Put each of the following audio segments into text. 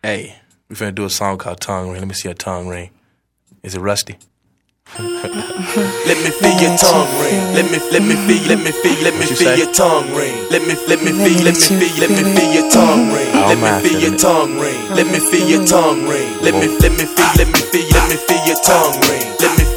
Hey, we finna do a song called Tongue Ring. Let me see your tongue ring. Is it rusty? Let me feel your tongue ring. Let me feel your tongue ring. Let me feel your tongue ring. Let me feel your tongue ring. Let me feel your tongue ring. Let me feel your tongue ring. Let me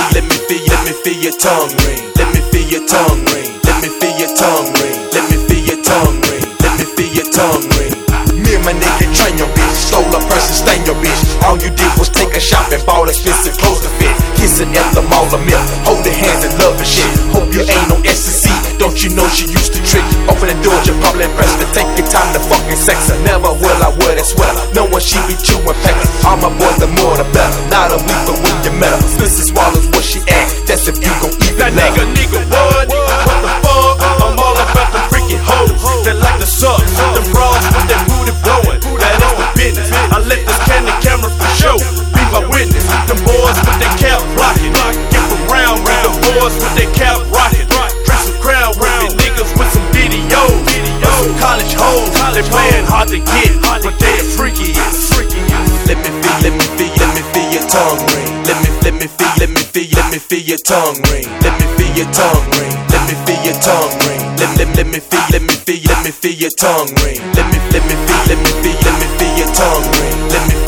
feel your tongue ring. Let me feel your tongue ring. Let me feel your tongue ring. Let me feel your tongue ring. Let me feel your tongue ring. Me and my nigga train your bitch, stole a purse and stain your bitch. All you did was take a shop and bought expensive clothes to fit. Kissing at the mall of milk, holding hands and loving shit. Hope you ain't on ecstasy, don't you know she used to trick? Open the doors, you're probably impressed to take your time to fucking sex her. Never will I wear that sweater, knowing she be chewing paper. All my boys, the more the better. Not a week, but when you met her, Splissy swallows what she asked. That's if you gon' eat that nigga, what? What the fuck? I'm all about the freaking hoes that like to suck. Them bras with that booty blowing, that is the business. I let this candy camera for show be my witness. Them boys with their cap blocking, get around with them boys with their cap rocking. Drink some crowd with me niggas with some videos. Some college hoes, they playing hard to get, but they the freakiest. Let me feel your tongue ring. Let me feel your tongue ring. Let me feel your tongue ring. Let me feel your tongue ring. Let me feel your tongue ring. Let me feel your tongue ring. Let me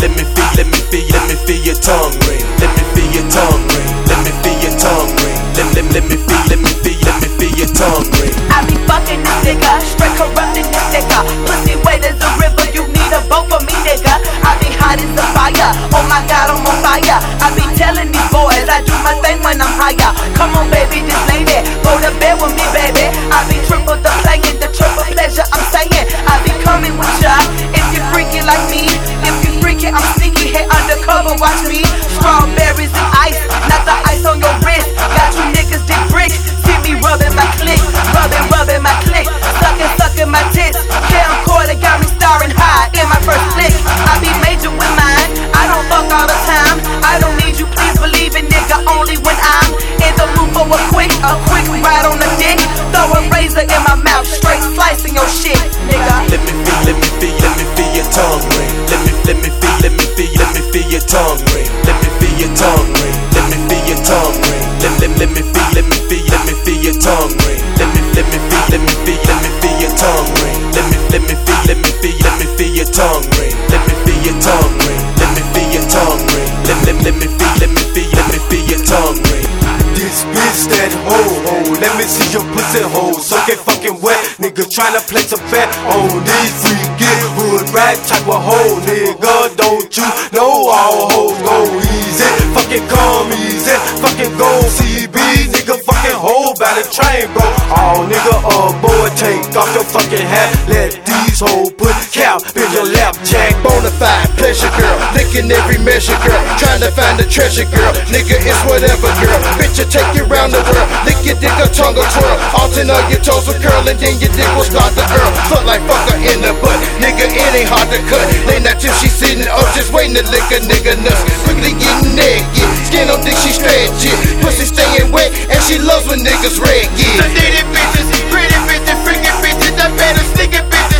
feel your tongue ring. Let me feel your tongue ring. Let me feel your tongue ring. Let me feel your tongue ring. I be fucking this nigga, straight corrupting this nigga. Pussy wet as a river, you need a boat for me, nigga. I be hot as a fire, oh my God, I'm on fire. I be telling these boys, I do my thing when I'm higher. Come on, baby, this lady, go to bed with me, baby. I be triple the playing, the triple pleasure, I'm saying. I be coming with ya, if you freaky like me. If you freaky, I'm sneaky, head undercover, watch me. Strawberries and ice, not the ice on your wrist. Got you niggas dick brick, see me rubbing my click, rubbing my click, sucking my tits. Camcorder got me starring high in my first flick. I be major with mine, I don't fuck all the time. I don't need you, please believe it, nigga, only when I'm in the mood for a quick ride on the dick. Throw a razor in my mouth, straight slicing your shit, nigga. Let me feel your tongue ring. Let me feel your tongue ring. Let me feel your tongue ring. Let me feel your tongue ring. Let me feel your tongue ring. Let me feel your tongue ring. Let me feel your tongue ring. Let me feel your tongue ring. Let me feel your tongue ring. Let me feel your tongue ring. This bitch that hoe, let me see your pussy hole. Soaking fucking wet, nigga tryna place a bet on these freaky hood rat type of hoe, nigga. Don't you know all hoes go easy? Fucking come easy, fucking go CB, nigga. Fucking hoe by the train, bro. Oh, nigga, boy, take off your fucking hat. Let these hoes put cap in your lap, jack. Bonafide pleasure girl, licking every measure girl, trying to find the treasure girl. Nigga, it's whatever girl. Bitch, you take you round the world, lick your dick, a tongue will twirl. Alternate your toes will curl, and then your dick will start to curl. Fuck like fucker in the butt, nigga, it ain't hard to cut. Lay not till she sitting up, just waiting to lick a nigga nuts. Quickly getting naked, skin on dick, she stretching. Pussy staying wet, and she loves when niggas red, yeah. The needy bitches, pretty bitches, freaking bitches, the better sneaking bitches.